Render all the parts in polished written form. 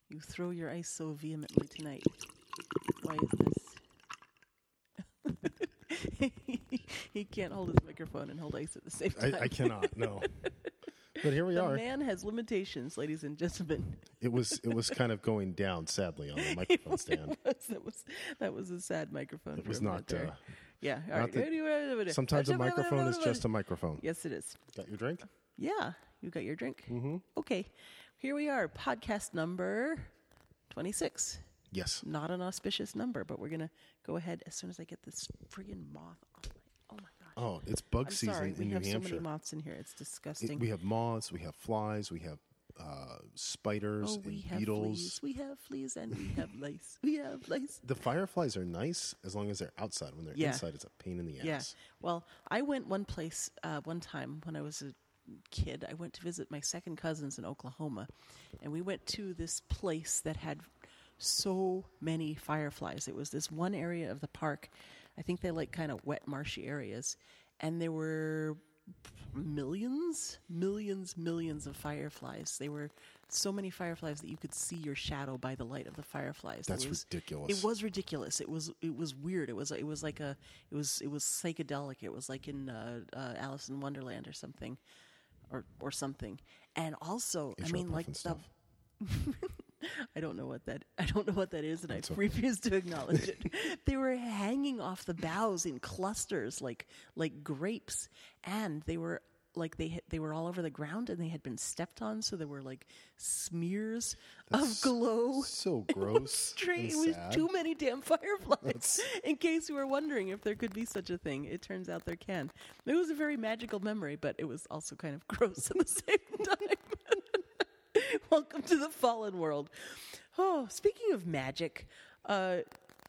You throw your ice so vehemently tonight. Why is this? He can't hold his microphone and hold ice at the same time. I cannot, no. But here we The are. man has limitations, ladies and gentlemen. It was kind of going down, sadly, on the microphone stand. That was a sad microphone. It was for him right not. there. Yeah. All right. Sometimes a microphone is just a microphone. Yes, it is. Got your drink? Yeah. You got your drink? Mm-hmm. Okay. Here we are. Podcast number 26. Yes. Not an auspicious number, but we're going to go ahead as soon as I get this friggin' moth off my... Oh, my gosh. Oh, it's bug I'm season sorry. in We New have Hampshire. so many moths in here. It's disgusting. We have moths, we have flies, we have spiders we and have beetles. fleas. We have fleas and we have lice. We have lice. The fireflies are nice as long as they're outside. When they're Yeah. inside, it's a pain in the ass. Yeah. Well, I went one place one time when I was a kid. I went to visit my second cousins in Oklahoma, and we went to this place that had so many fireflies. It was this one area of the park. I think they like kind of wet, marshy areas, and there were millions of fireflies. They were so many fireflies that you could see your shadow by the light of the fireflies. That's ridiculous. It was ridiculous. It was weird. It was psychedelic. It was like in Alice in Wonderland or something, or something. And also, I mean, like the I don't know what that is, and I refuse to acknowledge it. They were hanging off the boughs in clusters, like grapes, and they were like they were all over the ground, and they had been stepped on, so there were like smears of glow. So gross. It was too many damn fireflies. In case you were wondering if there could be such a thing, it turns out there can. It was a very magical memory, but it was also kind of gross at the same time. Welcome to the fallen world. Oh, speaking of magic, I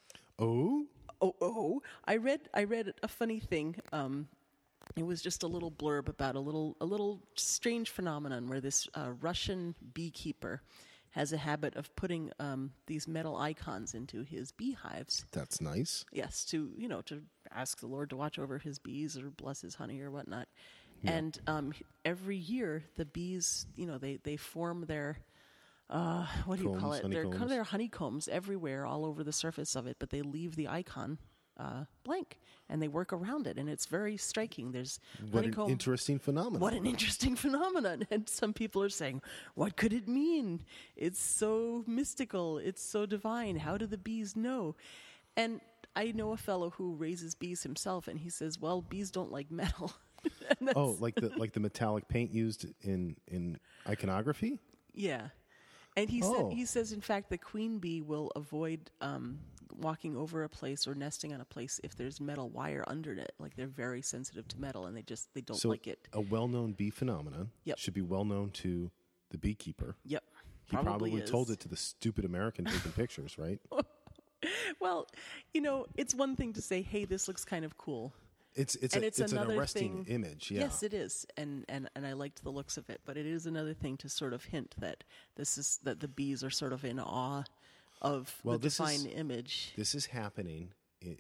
read a funny thing. It was just a little blurb about a little strange phenomenon where this Russian beekeeper has a habit of putting these metal icons into his beehives. That's nice. Yes, to ask the Lord to watch over his bees or bless his honey or whatnot. Yeah. And every year the bees, they form their what do you call it? Their honeycombs everywhere, all over the surface of it, but they leave the icon blank, and they work around it, and it's very striking. There's honeycomb. What an interesting phenomenon. What an interesting phenomenon. And some people are saying, what could it mean? It's so mystical. It's so divine. How do the bees know? And I know a fellow who raises bees himself, and he says, well, bees don't like metal. Oh, like the metallic paint used in iconography? Yeah. And he says, in fact, the queen bee will avoid walking over a place or nesting on a place if there's metal wire under it. Like, they're very sensitive to metal, and they don't like it. A well-known bee phenomenon should be well-known to the beekeeper. Yep. He probably told it to the stupid American taking pictures, right? Well, it's one thing to say, hey, this looks kind of cool. It's an arresting image. Yeah. Yes, it is, and I liked the looks of it. But it is another thing to sort of hint that that the bees are sort of in awe of the divine image. This is happening.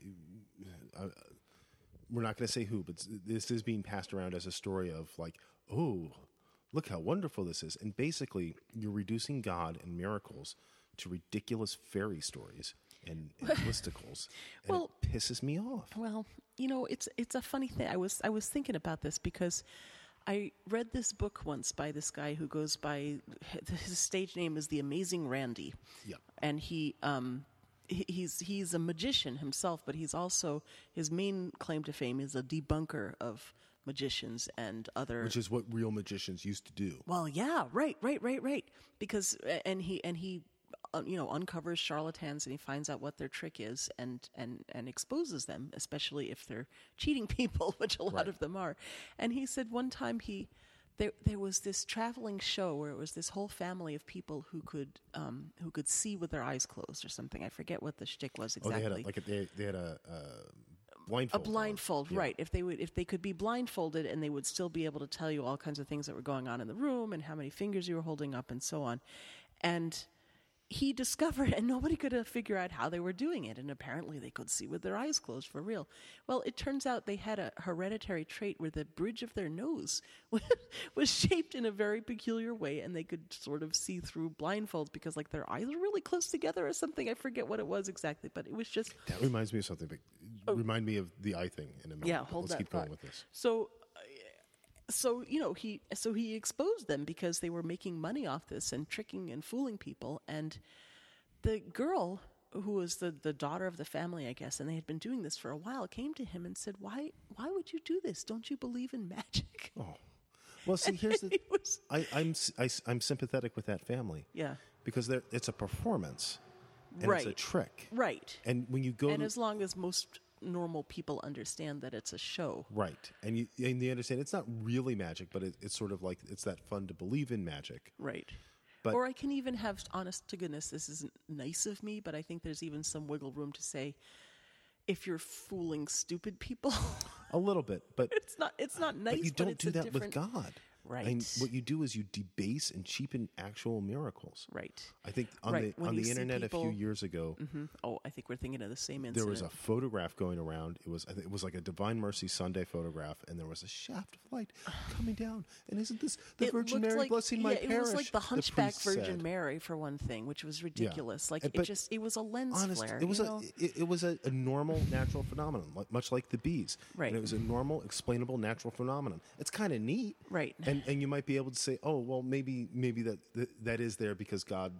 We're not going to say who, but this is being passed around as a story of like, oh, look how wonderful this is, and basically you're reducing God and miracles to ridiculous fairy stories and listicles, and it pisses me off. Well, it's a funny thing. I was thinking about this because I read this book once by this guy who goes by, his stage name is The Amazing Randy. Yep. And he's a magician himself, but he's also, his main claim to fame is a debunker of magicians and other, which is what real magicians used to do. Well, yeah, right. Because and he uncovers charlatans, and he finds out what their trick is and exposes them, especially if they're cheating people, which a lot of them are. And he said one time there was this traveling show where it was this whole family of people who could see with their eyes closed or something. I forget what the shtick was exactly. They had a blindfold. A blindfold, right. If they could be blindfolded, and they would still be able to tell you all kinds of things that were going on in the room and how many fingers you were holding up and so on. And he discovered, and nobody could figure out how they were doing it, and apparently they could see with their eyes closed for real. Well, it turns out they had a hereditary trait where the bridge of their nose was shaped in a very peculiar way, and they could sort of see through blindfolds because, like, their eyes were really close together or something. I forget what it was exactly, but it was just... That reminds me of something. But remind me of the eye thing in a minute. Yeah, hold Let's that keep going thought. with this. So he exposed them because they were making money off this and tricking and fooling people. And the girl, who was the daughter of the family, I guess, and they had been doing this for a while, came to him and said, "Why would you do this? Don't you believe in magic?" Oh, well, see, here's the. I'm sympathetic with that family. Yeah. Because it's a performance, and Right. it's a trick. Right. And when you go, And as long as most normal people understand that it's a show. right, and you understand it's not really magic, but it's sort of like it's that fun to believe in magic. Right. But- Or I can even have, honest to goodness, this isn't nice of me, but I think there's even some wiggle room to say, if you're fooling stupid people, A little bit, but it's not nice. but you don't it's do a that different... with God. Right. And what you do is you debase and cheapen actual miracles. Right. I think on Right. When the you see internet a people- few years ago, Oh, I think we're thinking of the same there incident. was a photograph going around. I think it was like a Divine Mercy Sunday photograph, and there was a shaft of light coming down. And isn't this the It Virgin looked Mary like, blessing my yeah, parish? It was like the Hunchback priest Virgin said. Mary, for one thing, which was ridiculous. Like, But it was a lens Honest, flare. it was you know? it was a normal natural phenomenon, much like the bees. Right. And it was a normal, explainable natural phenomenon. It's kind of neat. Right. And you might be able to say, oh, well, maybe that is there because God.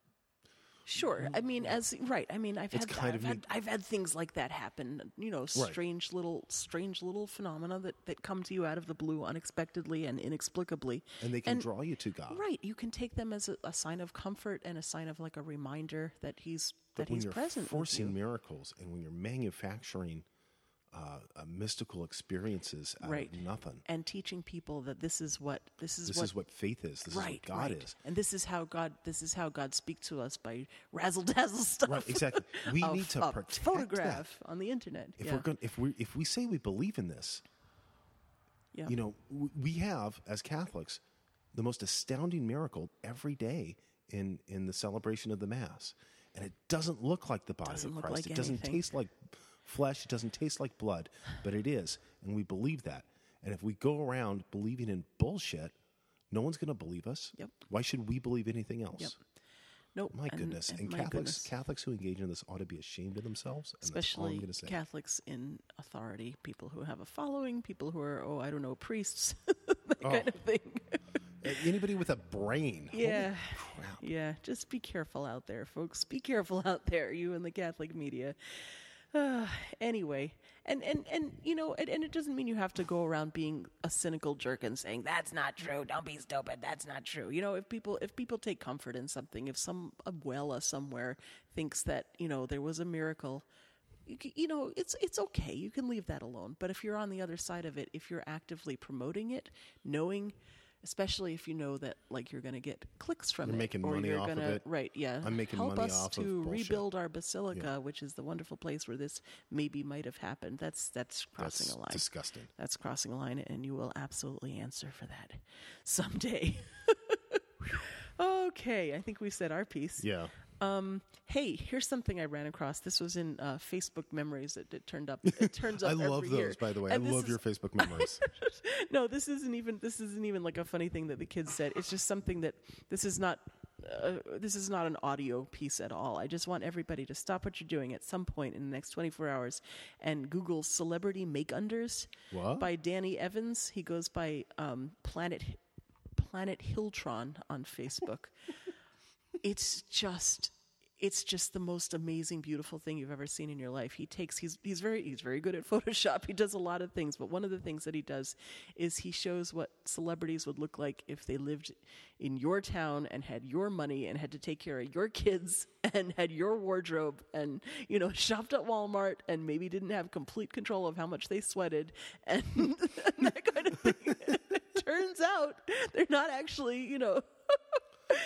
Sure. I mean, I mean, I've It's had kind that. of neat. I've had things like that happen. You know, strange little phenomena that come to you out of the blue, unexpectedly and inexplicably. And they can draw you to God. Right. You can take them as a sign of comfort and a sign of, like, a reminder that he's But when he's you're present forcing with you. miracles and when you're manufacturing mystical experiences out Right. of nothing, And teaching people that this is what this is what faith is. This is what God is. And this is how God speaks to us by razzle dazzle stuff. Right, exactly. We Of need to a protect photograph that. on the internet. If yeah. if we say we believe in this, Yeah. you know, we have as Catholics the most astounding miracle every day in the celebration of the Mass, and it doesn't look like the body Doesn't of look Christ. like It doesn't anything. taste like flesh. It doesn't taste like blood, but it is, and we believe that. And if we go around believing in bullshit, no one's going to believe us. Yep. Why should we believe anything else? Yep. Nope. My goodness. And my Catholics goodness. Catholics who engage in this ought to be ashamed of themselves. And that's all I'm Especially going to say. Catholics in authority, people who have a following, people who are, priests, that kind of thing. Anybody with a brain. Yeah. Holy crap. Yeah. Just be careful out there, folks. Be careful out there, you and the Catholic media. Anyway, and it doesn't mean you have to go around being a cynical jerk and saying that's not true. Don't be stupid. That's not true. You know, if people take comfort in something, if some abuela somewhere thinks that there was a miracle, it's okay. You can leave that alone. But if you're on the other side of it, if you're actively promoting it, knowing. Especially if you know that, like, you're going to get clicks from You're it, making or money you're off of gonna, it. right? Yeah, I'm making help money us off of to bullshit. rebuild our basilica, which is the wonderful place where this maybe might have happened. That's crossing That's a line. disgusting. That's crossing a line, and you will absolutely answer for that someday. Okay, I think we said our piece. Yeah. Hey, here's something I ran across. This was in Facebook memories. It turned up. It turns up. I love every those, year. by the way. And I this love is- your Facebook memories. No, this isn't even like a funny thing that the kids said. It's just something that this is not an audio piece at all. I just want everybody to stop what you're doing at some point in the next 24 hours and Google "celebrity make-unders" What? by Danny Evans. He goes by Planet Hiltron on Facebook. It's just the most amazing, beautiful thing you've ever seen in your life. He's very good at Photoshop. He does a lot of things, but one of the things that he does is he shows what celebrities would look like if they lived in your town and had your money and had to take care of your kids and had your wardrobe and, shopped at Walmart and maybe didn't have complete control of how much they sweated and, and that kind of thing. It turns out they're not actually,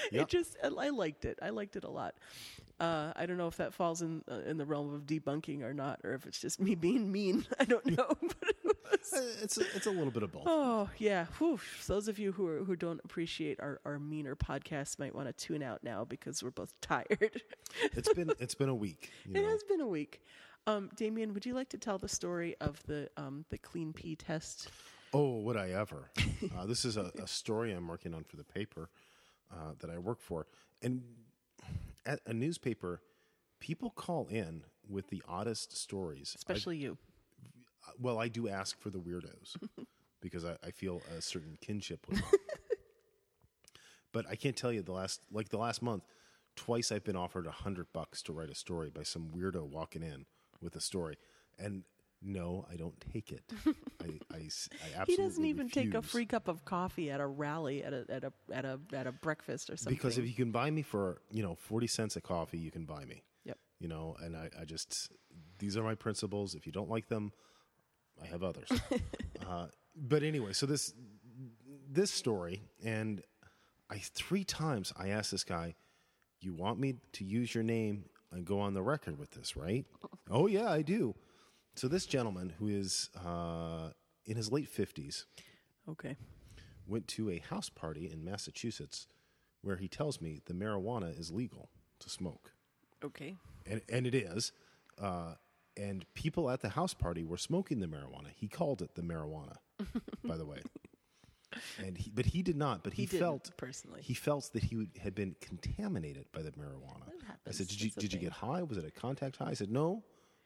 Yep. I liked it. I liked it a lot. I don't know if that falls in the realm of debunking or not, or if it's just me being mean. I don't know. But it was, It's a little bit of both. oh yeah. Whew. Those of you who don't appreciate our meaner podcasts might want to tune out now because we're both tired. It's been a week. You It know. has been a week. Damien, would you like to tell the story of the clean pee test? Oh, would I ever? This is a story I'm working on for the paper that I work for. And at a newspaper, people call in with the oddest stories. Especially you. Well, I do ask for the weirdos because I feel a certain kinship with them. But I can't tell you the last month, twice I've been offered $100 to write a story by some weirdo walking in with a story. And no, I don't take it. I absolutely He doesn't even take a refuse. free cup of coffee at a rally at a breakfast or something. Because if you can buy me for 40 cents a coffee, you can buy me. Yep. And I just, these are my principles. If you don't like them, I have others. But anyway, so this story, and 3 times I asked this guy, you want me to use your name and go on the record with this, right? Oh yeah, I do. So this gentleman, who is in his late 50s, Okay. went to a house party in Massachusetts where he tells me the marijuana is legal to smoke. Okay. And it is. And people at the house party were smoking the marijuana. He called it the marijuana, by the way. But he did not. But he didn't, felt personally. He felt that he had been contaminated by the marijuana. That happens. I said, That's a "Did you thing. get high? Was it a contact high?" I said, "No.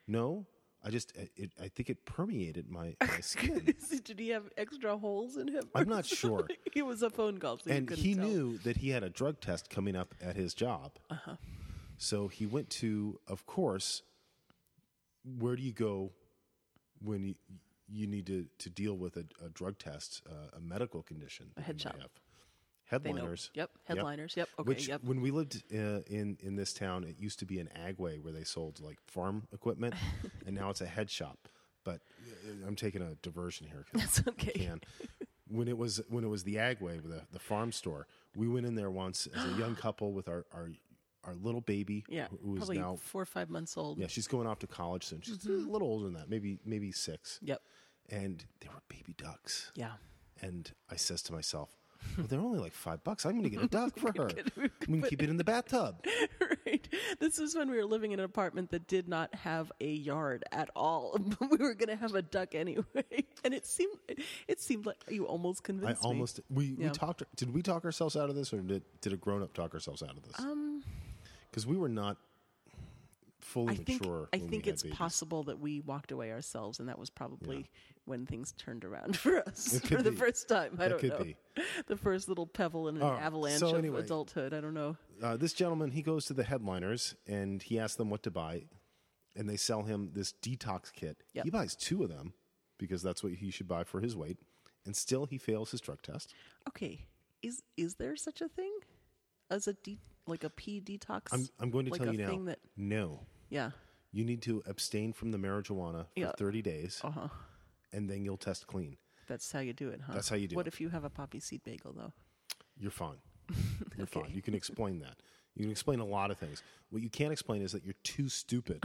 I think it permeated my skin." Did he have extra holes in him? I'm not sure. He was a phone call, so you And couldn't he tell. knew that he had a drug test coming up at his job. So he went to, of course, where do you go when you need to deal with a drug test, a medical condition? A head shop. Have. They know. Headliners. Yep. Headliners. Yep. Okay. Which, yep. when we lived in this town, it used to be an Agway where they sold like farm equipment, and now it's a head shop. But I'm taking a diversion here. 'Cause That's okay. I can. When it was the Agway, the farm store, we went in there once as a young couple with our little baby, Yeah. who is Probably now 4 or 5 months old. yeah, she's going off to college soon. She's a little older than that, maybe 6. Yep. And they were baby ducks. Yeah. And I says to myself, well, they're only like $5. I'm going to get a duck for her. We We can keep it in the bathtub. Right. This was when we were living in an apartment that did not have a yard at all. But we were going to have a duck anyway, and it seemed like you almost convinced me. We Yeah. talked. Did we talk ourselves out of this, or did a grown up talk ourselves out of this? Because we were not fully mature. I when think we had it's babies. possible that we walked away ourselves, and that was probably when things turned around for us It for could the be. first time. I That don't could know. be. The first little pebble in an All right. avalanche So of anyway. adulthood. I don't know. This gentleman, he goes to the Headliners and he asks them what to buy, and they sell him this detox kit. Yep. He buys 2 of them because that's what he should buy for his weight, and still he fails his drug test. Okay, is there such a thing as a pee detox? I'm going to like tell a you now. thing that No, yeah. you need to abstain from the marijuana for Yeah. 30 days, Uh huh. and then you'll test clean. That's how you do it, huh? That's how you do What it. if you have a poppy seed bagel though? You're fine. You're Okay. fine. You can explain that. You can explain a lot of things. What you can't explain is that you're too stupid.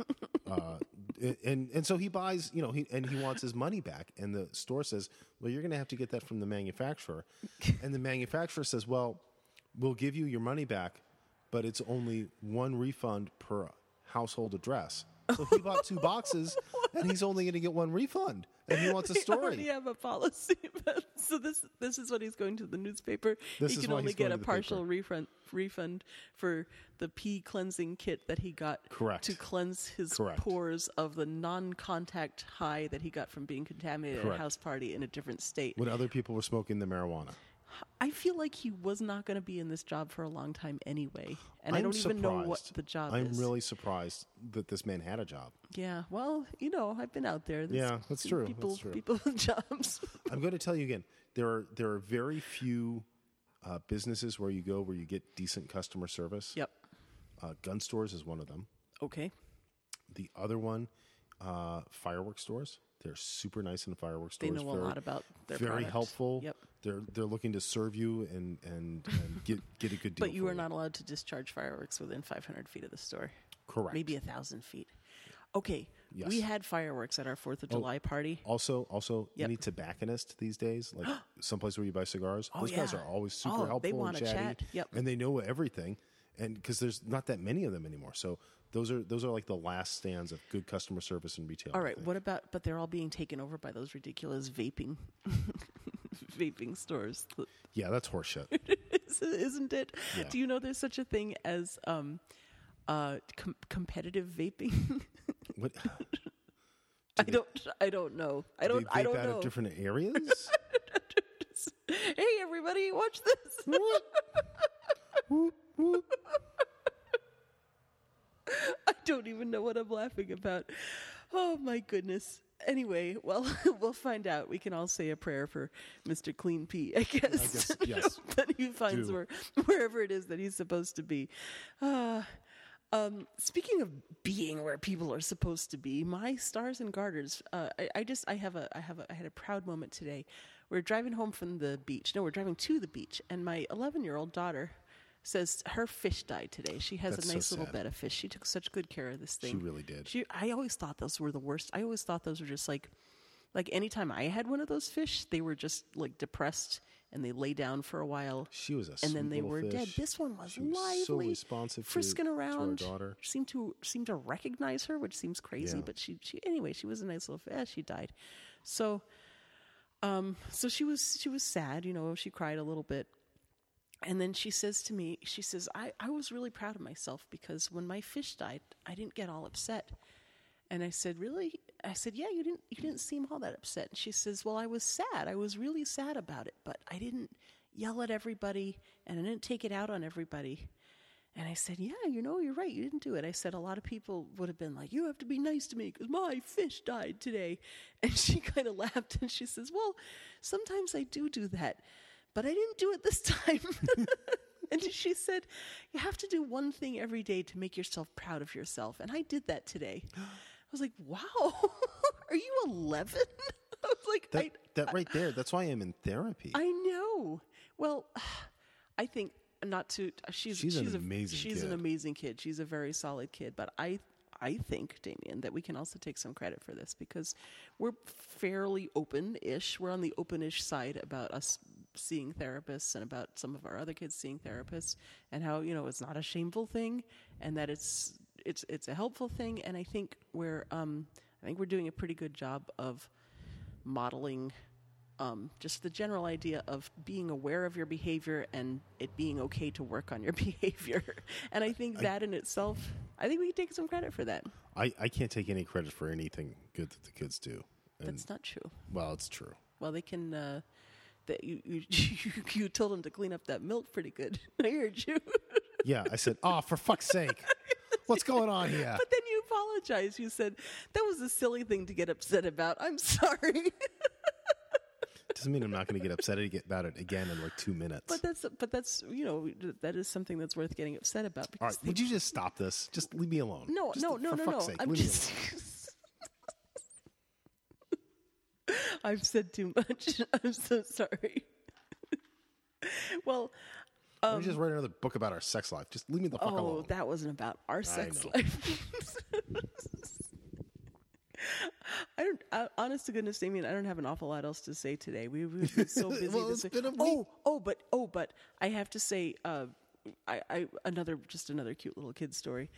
And so he buys, he wants his money back. And the store says, well, you're going to have to get that from the manufacturer. And the manufacturer says, well, we'll give you your money back, but it's only 1 refund per household address. So he bought 2 boxes, and he's only going to get 1 refund. And he wants a We story. already have a policy. So this is what he's going to the newspaper. This He is can why only he's get going a to the partial refund for the pee cleansing kit that he got Correct. to cleanse his Correct. pores of the non-contact high that he got from being contaminated at Correct. a house party in a different state. When other people were smoking the marijuana. I feel like he was not going to be in this job for a long time anyway, and I I'm don't even know what surprised. the job I'm is. really surprised that this man had a job. Yeah, well, I've been out there. There's Yeah, that's true. People, That's true. people with jobs. I'm going to tell you again. There are very few businesses where you get decent customer service. Yep. Gun stores is one of them. Okay. The other one, fireworks stores. They're super nice in fireworks They stores. know a lot about their very product. helpful. Yep. They're looking to serve you and get a good deal. But you for are not allowed to discharge fireworks within 500 feet of the store. Correct. Maybe 1,000 feet. Okay. Yes. We had fireworks at our 4th of July party. Also, Yep. any tobacconist these days, like someplace where you buy cigars, those guys yeah. are always super Oh, helpful they wanna and chatty, chat. Yep. and they know everything. And because there's not that many of them anymore, so those are like the last stands of good customer service and retail. All I right. think. What about? But they're all being taken over by those ridiculous vaping, vaping stores, Yeah, that's horseshit. isn't it? Yeah. Do you know there's such a thing as competitive vaping? What? I don't know. I don't. They I vape don't out know. of different areas. Hey, everybody, watch this. Whoop, whoop. I don't even know what I'm laughing about. Oh my goodness. Anyway, well, we'll find out. We can all say a prayer for Mr. Clean Pete, I guess. Yes. that he finds Do. wherever it is that he's supposed to be. Speaking of being where people are supposed to be, my stars and garters. I had a proud moment today. We're driving home from the beach. No, we're driving to the beach, and my 11-year-old daughter says her fish died today. She has That's a nice so little sad. bed of fish. She took such good care of this thing. She really did. I always thought those were the worst. I always thought those were just like anytime I had one of those fish, they were just like depressed and they lay down for a while. She was a and then sweet they little were dead. fish. This one was She was lively, so responsive to- frisking to our around. daughter. Seemed to recognize her, which seems crazy. Yeah. But she anyway. She was a nice little fish. She died. So she was sad. You know, she cried a little bit. And then she says to me, I was really proud of myself because when my fish died, I didn't get all upset. And I said, really? I said, yeah, you didn't seem all that upset. And she says, well, I was sad. I was really sad about it, but I didn't yell at everybody and I didn't take it out on everybody. And I said, yeah, you're right. You didn't do it. I said, a lot of people would have been like, you have to be nice to me because my fish died today. And she kind of laughed and she says, well, sometimes I do that. But I didn't do it this time. And she said, you have to do one thing every day to make yourself proud of yourself. And I did that today. I was like, wow, are you 11? I was like, That right there. That's why I'm in therapy. I know. Well, I think not to, she's an amazing She's kid. an amazing kid. She's a very solid kid. But I think, Damien, that we can also take some credit for this because we're fairly open-ish. We're on the open-ish side about us seeing therapists and about some of our other kids seeing therapists and how, it's not a shameful thing and that it's a helpful thing. And I think we're doing a pretty good job of modeling just the general idea of being aware of your behavior and it being okay to work on your behavior. And I think that in itself, I think we can take some credit for that. I can't take any credit for anything good that the kids do. And, That's not true. well, it's true. Well, they can. That you told them to clean up that milk pretty good. I heard you. Yeah, I said, oh, for fuck's sake. What's going on here? But then you apologized. You said that was a silly thing to get upset about. I'm sorry. Doesn't mean I'm not going to get upset about it again in like 2 minutes. But that's that is something that's worth getting upset about. All right, would you just stop this? Just leave me alone. No. For fuck's sake, I'm leave me just. alone. I've said too much. I'm so sorry. Well, Let me just write another book about our sex life. Just leave me the fuck alone. that wasn't about our sex know. life. Honest to goodness, Damien, I don't have an awful lot else to say today. We've been so busy. Well, this it's week. been a week. But I have to say, another cute little kid story.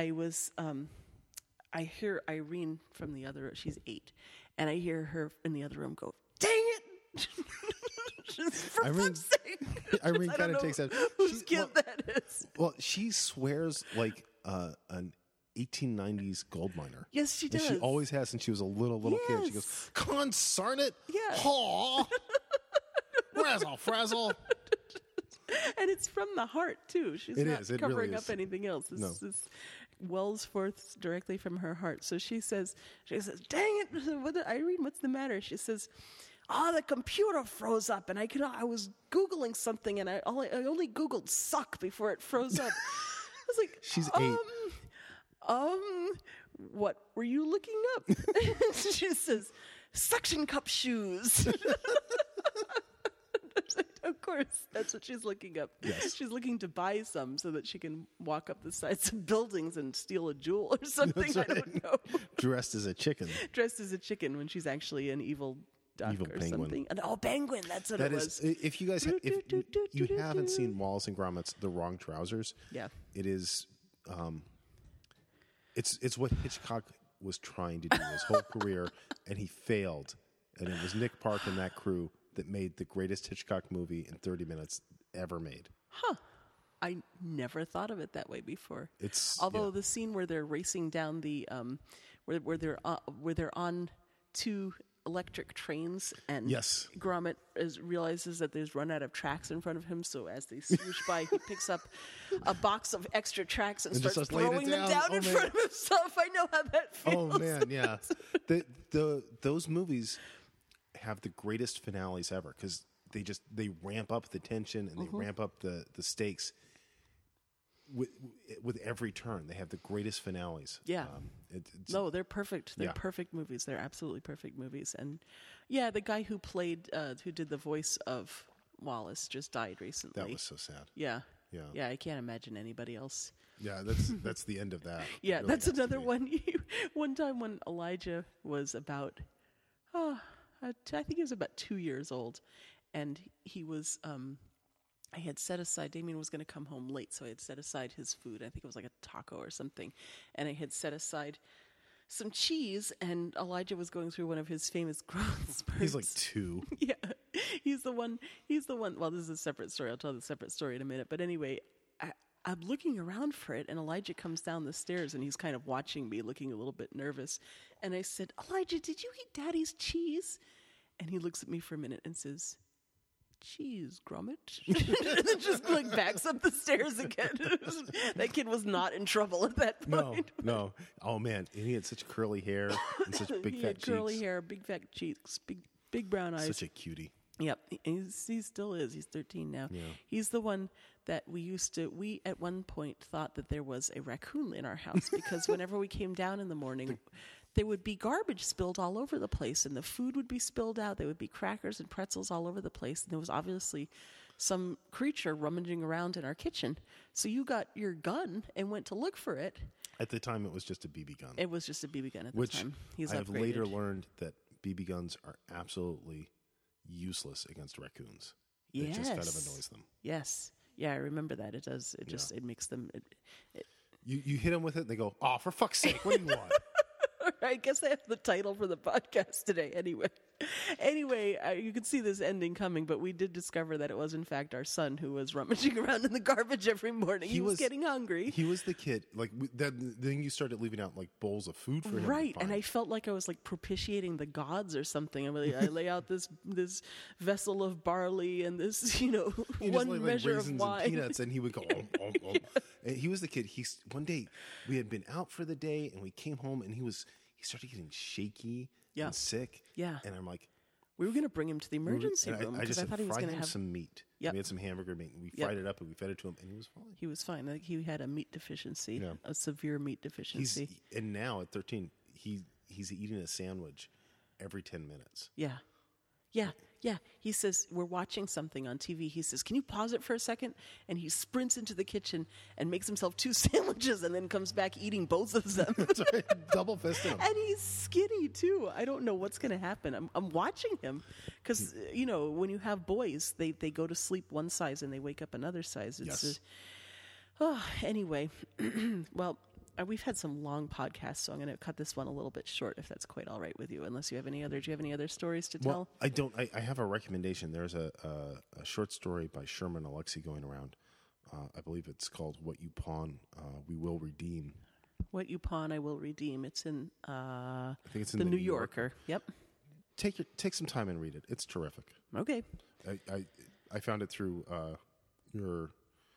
I hear Irene from the other. She's 8, and I hear her in the other room go, "Dang it!" For Irene- fuck's sake. Irene I don't kind of know takes that. whose kid that is. Well, she swears like an 1890s gold miner. Yes, she And does. she always has since she was a little kid. She Yes. goes, "Consarn it! Yeah. Haw! Razzle frazzle!" And it's from the heart too. She's It not is. It covering really up is. anything else. No. This wells forth directly from her heart. So she says, "Dang it, Irene, what's the matter?" She says, the computer froze up, and I was Googling something, and I only Googled suck before it froze up." I was like, She's 8. What were you looking up? She says, suction cup shoes. Of course, that's what she's looking up. Yes. She's looking to buy some so that she can walk up the sides of buildings and steal a jewel or something. That's I don't know. Dressed as a chicken. Dressed as a chicken when she's actually an evil duck Evil or penguin. something. Penguin, that's what That it is, was. if you guys, if you haven't seen Wallace and Gromit's The Wrong Trousers, Yeah. it is, it's what Hitchcock was trying to do his whole career, and he failed. And it was Nick Park and that crew that made the greatest Hitchcock movie in 30 minutes ever made. I never thought of it that way before. Although the scene where they're racing down the where they're on two electric trains and Yes. Gromit realizes that there's run out of tracks in front of him, so as they swoosh by, he picks up a box of extra tracks and just starts starts laying it throwing them down. down Oh, in man. front of himself. I know how that feels. Oh man, yeah. Those movies have the greatest finales ever because they ramp up the tension and they ramp up the stakes with every turn. They have the greatest finales. Yeah. No, they're perfect. They're Yeah. perfect movies. They're absolutely perfect movies. And yeah, the guy who did the voice of Wallace just died recently. That was so sad. Yeah. Yeah. Yeah, I can't imagine anybody else. Yeah, that's the end of that. Yeah, It really that's has to another be. one. One time when Elijah was about, I think he was about 2 years old, and he was, I had set aside, Damien was going to come home late, so I had set aside his food. I think it was like a taco or something, and I had set aside some cheese, and Elijah was going through one of his famous growth spurts. He's like 2. Yeah, he's the one. Well, this is a separate story. I'll tell the separate story in a minute. But anyway, I'm looking around for it, and Elijah comes down the stairs, and he's kind of watching me, looking a little bit nervous. And I said, Elijah, did you eat Daddy's cheese? And he looks at me for a minute and says, cheese, Gromit? And then just like backs up the stairs again. That kid was not in trouble at that point. No. Oh man, and he had such curly hair and such big He fat had cheeks. curly hair, big fat cheeks, big brown eyes. Such a cutie. Yep, he still is. He's 13 now. Yeah. He's the one that we at one point thought that there was a raccoon in our house because whenever we came down in the morning, there would be garbage spilled all over the place and the food would be spilled out. There would be crackers and pretzels all over the place. And there was obviously some creature rummaging around in our kitchen. So you got your gun and went to look for it. At the time, it was just a BB gun. It was just a BB gun at the Which time. He's I have upgraded. later learned that BB guns are absolutely useless against raccoons. It just kind of annoys them. Yes. Yeah, I remember that. It does. It just, it makes them... You hit them with it, and they go, "Oh, for fuck's sake, what do you want?" I guess I have the title for the podcast today anyway. Anyway, you can see this ending coming, but we did discover that it was, in fact, our son who was rummaging around in the garbage every morning. He was getting hungry. He was the kid. Like, then you started leaving out, like, bowls of food for him. Right, to and find. I felt like I was like propitiating the gods or something. I lay out this vessel of barley and this, He just one like measure of raisins wine. and peanuts, and he would go, And he was the kid. One day, we had been out for the day, and we came home, and he started getting shaky and sick. Yeah. And I'm like, we were going to bring him to the emergency room I because just I said, thought he was fry going to him have some meat. Yep. We had some hamburger meat, and we Yep. fried it up, and we fed it to him, and he was fine. He was fine. Like he had a meat deficiency, Yeah. a severe meat deficiency. And now at 13, he's eating a sandwich every 10 minutes. Yeah. He says, we're watching something on TV. He says, can you pause it for a second? And he sprints into the kitchen and makes himself 2 sandwiches and then comes back eating both of them. Sorry, double fisting him. And he's skinny too. I don't know what's going to happen. I'm watching him because, when you have boys, they go to sleep one size and they wake up another size. It's Yes. Anyway, well, we've had some long podcasts, so I'm going to cut this one a little bit short if that's quite all right with you, unless you have any other. Do you have any other stories to tell? Well, I don't. I have a recommendation. There's a short story by Sherman Alexie going around. I believe it's called "What You Pawn, We Will Redeem." What you pawn, I will redeem. It's in I think it's in the New Yorker. Yep. Take some time and read it. It's terrific. Okay. I found it through your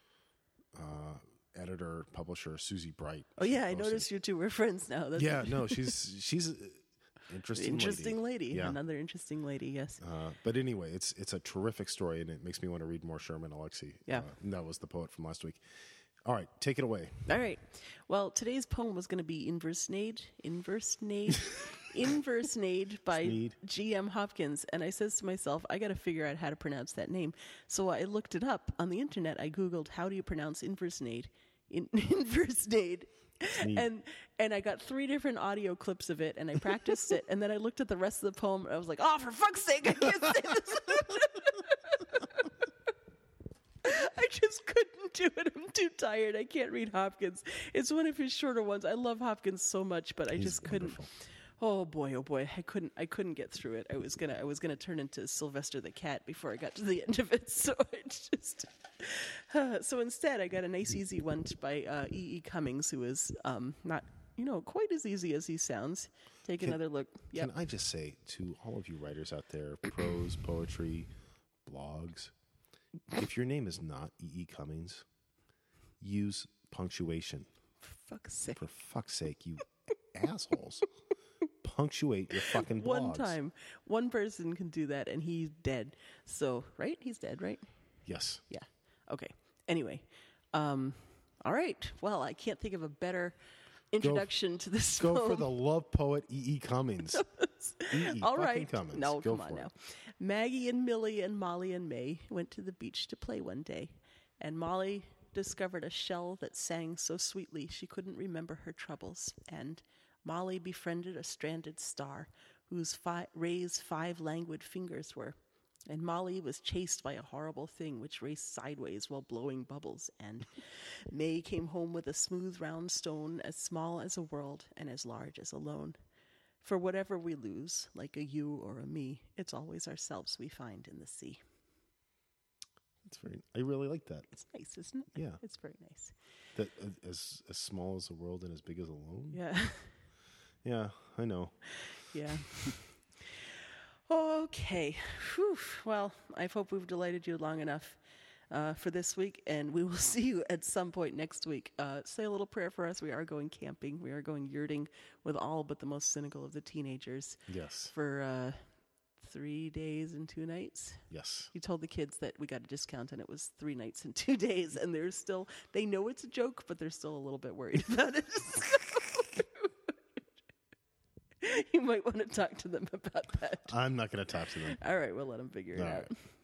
editor, publisher, Susie Bright. Oh yeah, I Posted noticed you two were friends now. That's Yeah, no, she's an interesting lady. Yeah. Another interesting lady. Yes. But anyway, it's a terrific story, and it makes me want to read more Sherman Alexie. Yeah. And that was the poet from last week. All right, take it away. All right. Well, today's poem was going to be Inversnade. Inverse Nade by Sneed. G.M. Hopkins. And I says to myself, I got to figure out how to pronounce that name. So I looked it up on the internet. I Googled, how do you pronounce Inverse Nade? Inverse Nade. And I got 3 different audio clips of it, and I practiced it. And then I looked at the rest of the poem, and I was like, oh, for fuck's sake, I can't say this. I just couldn't do it. I'm too tired. I can't read Hopkins. It's one of his shorter ones. I love Hopkins so much, but I He's just couldn't. wonderful. Oh boy. I couldn't get through it. I was gonna turn into Sylvester the cat before I got to the end of it. So it's just. So instead, I got a nice easy one by E.E. Cummings, who is not quite as easy as he sounds. Take another look. Yep. Can I just say to all of you writers out there, prose, poetry, blogs, if your name is not E.E. Cummings, use punctuation. Fuck's sake. For fuck's sake, you assholes. Punctuate your fucking blogs. One time, one person can do that, and he's dead. So, right? He's dead, right? Yes. Yeah. Okay. Anyway. All right. Well, I can't think of a better introduction to this Go poem. for the love poet E.E. Cummings. E.E. All fucking right. Cummings. No, Go come on for it. now. Maggie and Millie and Molly and May went to the beach to play one day, and Molly discovered a shell that sang so sweetly she couldn't remember her troubles, and Molly befriended a stranded star whose rays 5 languid fingers were, and Molly was chased by a horrible thing which raced sideways while blowing bubbles, and May came home with a smooth round stone as small as a world and as large as a lone. For whatever we lose, like a you or a me, it's always ourselves we find in the sea. I really like that. It's nice, isn't it? Yeah. It's very nice. That as small as the world and as big as a loan. Yeah. Yeah, I know. Yeah. Okay. Whew. Well, I hope we've delighted you long enough for this week, and we will see you at some point next week. Say a little prayer for us. We are going camping. We are going yurting with all but the most cynical of the teenagers Yes. for 3 days and 2 nights. Yes. You told the kids that we got a discount and it was 3 nights and 2 days, and they know it's a joke, but they're still a little bit worried about it. You might want to talk to them about that. I'm not going to talk to them. All right, we'll let them figure it All out. right.